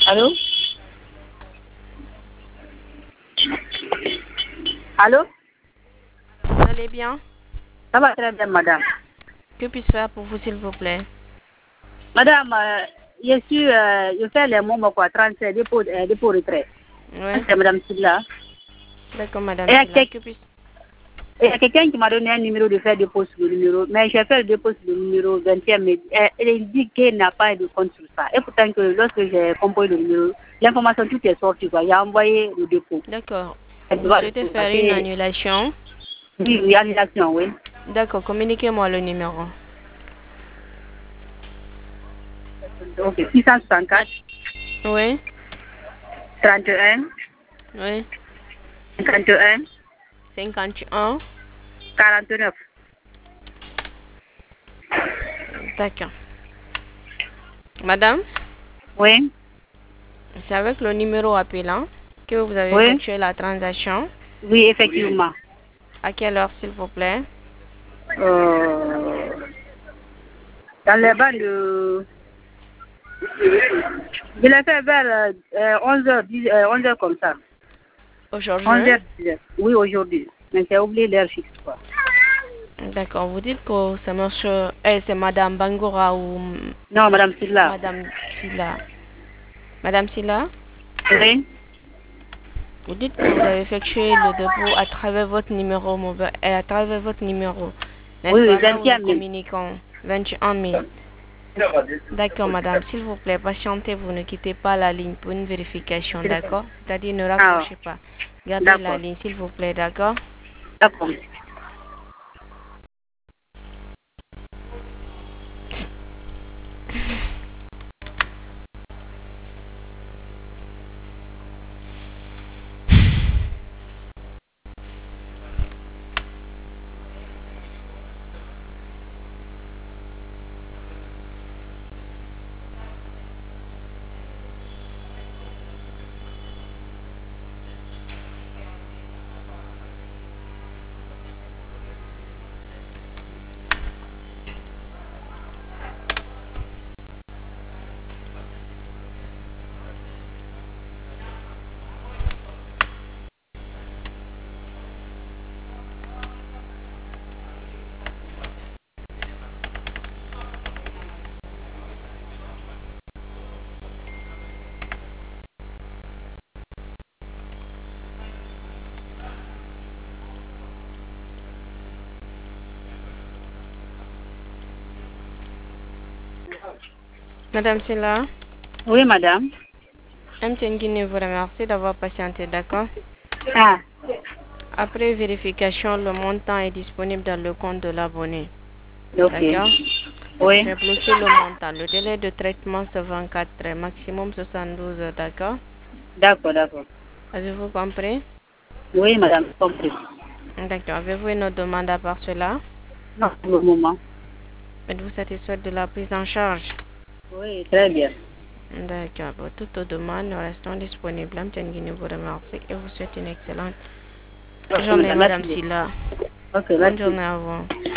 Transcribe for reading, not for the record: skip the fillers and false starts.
Allô? Allô? Vous allez bien? Ça va très bien, madame. Que puis-je faire pour vous, s'il vous plaît? Madame, je fais les mots, quoi, 37, dépôt retrait. Oui. C'est madame Silla. D'accord, madame Et Silla. Que puis-je... il y a quelqu'un qui m'a donné un numéro de faire dépôt sur le numéro, mais j'ai fait le dépôt sur le numéro 21, mais elle dit qu'elle n'a pas de compte sur ça. Et pourtant que lorsque j'ai composé le numéro, l'information tout est sorti, quoi. J'ai envoyé le dépôt. D'accord. Elle Vous doit souhaitez le faire une passer. annulation? Oui, oui, annulation, oui. D'accord, communiquez-moi le numéro. Ok, 664, Oui. 31, Oui. 51, 51. 49. D'accord. Madame, Oui, c'est avec le numéro appelant que vous avez oui, effectué la transaction. oui, effectivement. À quelle heure, s'il vous plaît? Euh, dans les bas de... Je l'ai fait vers 11h, 11h comme ça. Aujourd'hui? 11h, 10h. Oui, aujourd'hui. Mais j'ai oublié l'heure fixe, quoi. D'accord. Vous dites que c'est monsieur... c'est madame Bangora ou Non, madame Silla. madame Silla. Madame Silla? Oui, Vous dites que vous avez effectué le dépôt à travers votre numéro mobile et à travers votre numéro. N'est-ce oui, oui, pas? Là où nous 21 000. communiquons. 21 000. D'accord, madame. S'il vous plaît, patientez, vous ne quittez pas la ligne pour une vérification, d'accord? C'est-à-dire ne Ah, raccrochez pas. Gardez la d'accord. ligne, s'il vous plaît, d'accord? D'accord. Madame Silla, Oui, madame. MTN Guinée vous remercie d'avoir patienté, d'accord? Ah, Après vérification, le montant est disponible dans le compte de l'abonné. ok. D'accord? Oui, J'ai bloqué le montant. Le délai de traitement, c'est 24 heures, maximum 72 heures, d'accord? d'accord, d'accord. Avez-vous compris? Oui, madame, compris. D'accord. Avez-vous une autre demande à part cela? Non, pour le moment. Êtes-vous satisfaite de la prise en charge? Oui, très bien. D'accord. Pour toutes vos demandes, nous restons disponibles. Amtienne Guinée vous remercie et vous souhaite une excellente Ok, journée, madame, merci Madame beaucoup. Silla. Ok, Bonne merci. journée à vous.